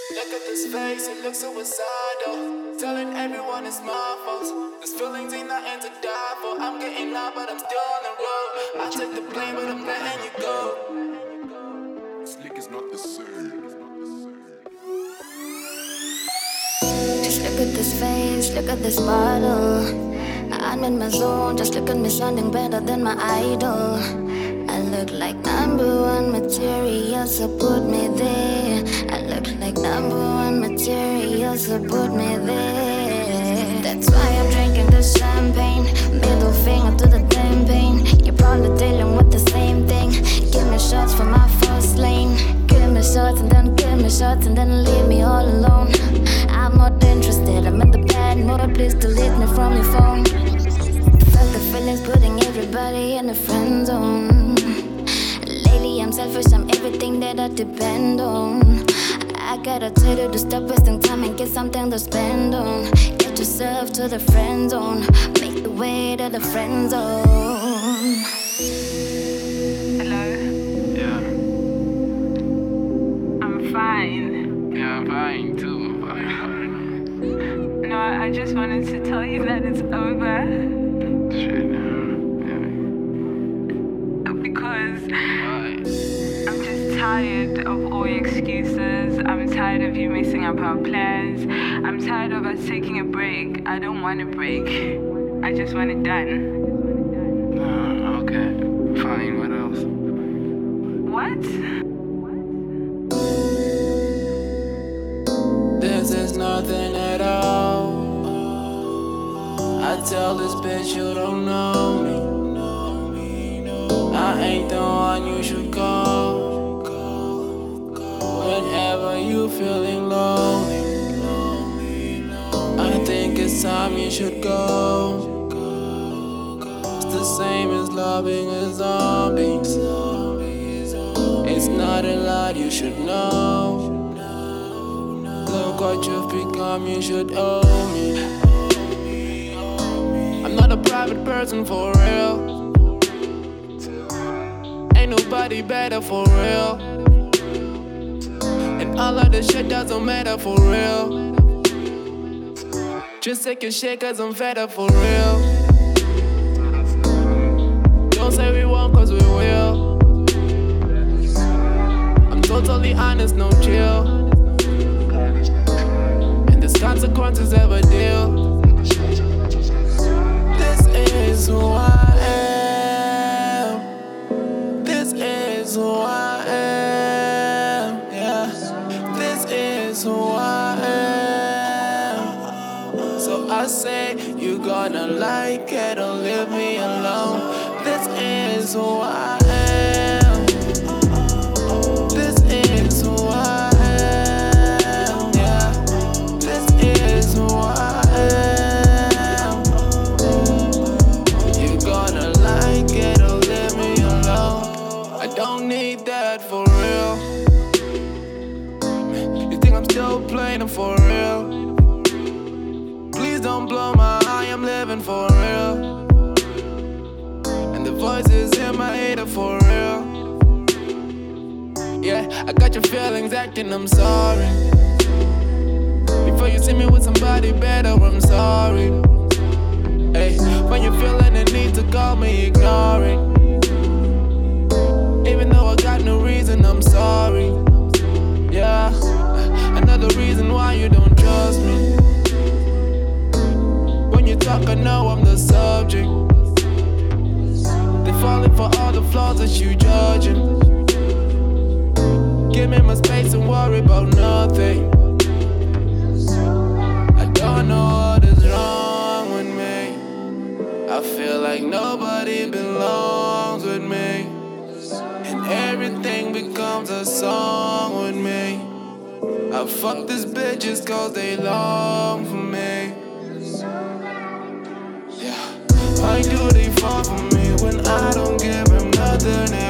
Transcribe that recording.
Look at this face, it looks suicidal. Telling everyone it's my fault. These feelings ain't nothing to die for. I'm getting loud, but I'm still on the road. I take the blame, but I'm letting you go. Slick is not the same. Just look at this face, look at this bottle. I'm in my zone, just look at me sounding better than my idol. I look like number one material, so put me there. I look like number one material, so put me there. That's why I'm drinking this champagne. Middle finger to the campaign. You're probably dealing with the same thing. Give me shots for my first lane. Give me shots and then give me shots and then leave me all alone. I'm not interested, I'm in the bad mood. Please delete me from your phone. Fuck the feelings, putting everybody in the friend zone. Lately I'm selfish, I'm everything that I depend on. I gotta tell you to stop wasting time and get something to spend on. Get yourself to the friend zone. Make the way to the friend zone. Hello? Yeah, I'm fine. yeah, I'm fine too. No, I just wanted to tell you that it's over. Shit, yeah. Because Why? I'm just tired of all your excuses. I'm tired of you messing up our plans. I'm tired of us taking a break. I don't want a break. I just want it done. Okay, fine, what else? What? This is nothing at all. I tell this bitch you don't know me. I ain't the one you should call whenever you feeling lonely. I think it's time you should go. It's the same as loving a zombie. It's not a lot you should know. Look what you've become, you should owe me. I'm not a private person for real. Ain't nobody better for real. And all of this shit doesn't matter for real. Just take your shit cause I'm fed up for real. Don't say we won't cause we will. I'm totally honest, no chill. Consequences of a deal. This is who I am. This is who I am. Yeah. This is who I am. So I say you gonna like it or leave me alone. This is who I am. This is who I am. Don't need that for real. You think I'm still playing for real? Please don't blow my eye, I'm living for real. And the voices in my head are for real. Yeah, I got your feelings acting, I'm sorry. Before you see me with somebody better, I'm sorry. Hey, when you're feeling the need to call me, ignore it. Even though I got no reason, I'm sorry. Yeah, another reason why you don't trust me. When you talk, I know I'm the subject. They're falling for all the flaws that you judging. Give me my space and worry about nothing. I don't know what is wrong with me. I feel like nobody belongs with me. And everything becomes a song with me. I fuck these bitches cause they long for me. Yeah. Why do they fall for me when I don't give them nothing?